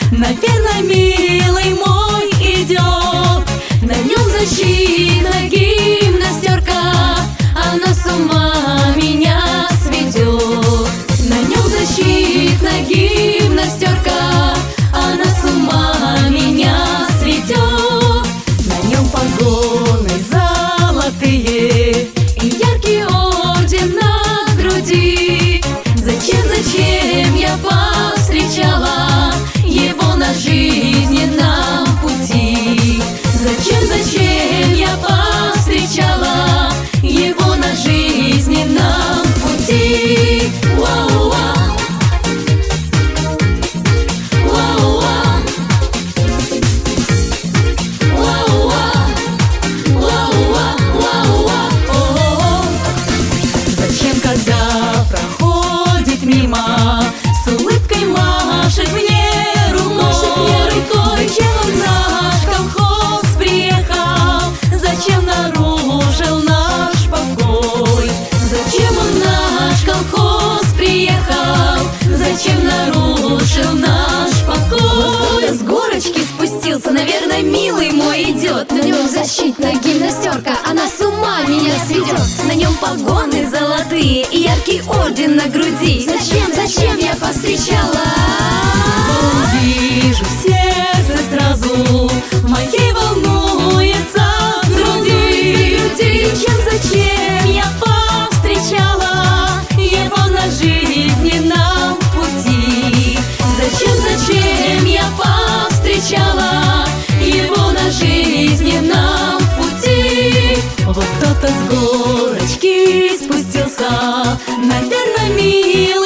наверное, милый мой идет. На нем защитная гимнастерка, она с ума меня сведет. На нем защитная гимнастерка, она с ума меня сведет. На нем погоны золотые и яркий орден на груди. Зачем я повстречала его на жизненном пути? Зачем я повстречала его на жизненном пути? Зачем, когда проходит мимо, с улыбкой машет мне рукой? Зачем он в наш колхоз приехал? Зачем нарушил наш покой? Зачем он в наш колхоз приехал? Зачем нарушил наш покой? Кто-то с горочки спустился, наверное, милый мой идет. На нем защитная гимнастерка, она с ума меня сведет. На нем погоны золотые и яркий орден на груди. Зачем я повстречала? Вижу в сердце сразу, моей волнуется в груди. Зачем я повстречала его на жизненном пути? Зачем я повстречала его на жизненном пути? Вот кто-то с горочки спустился, наверное, милый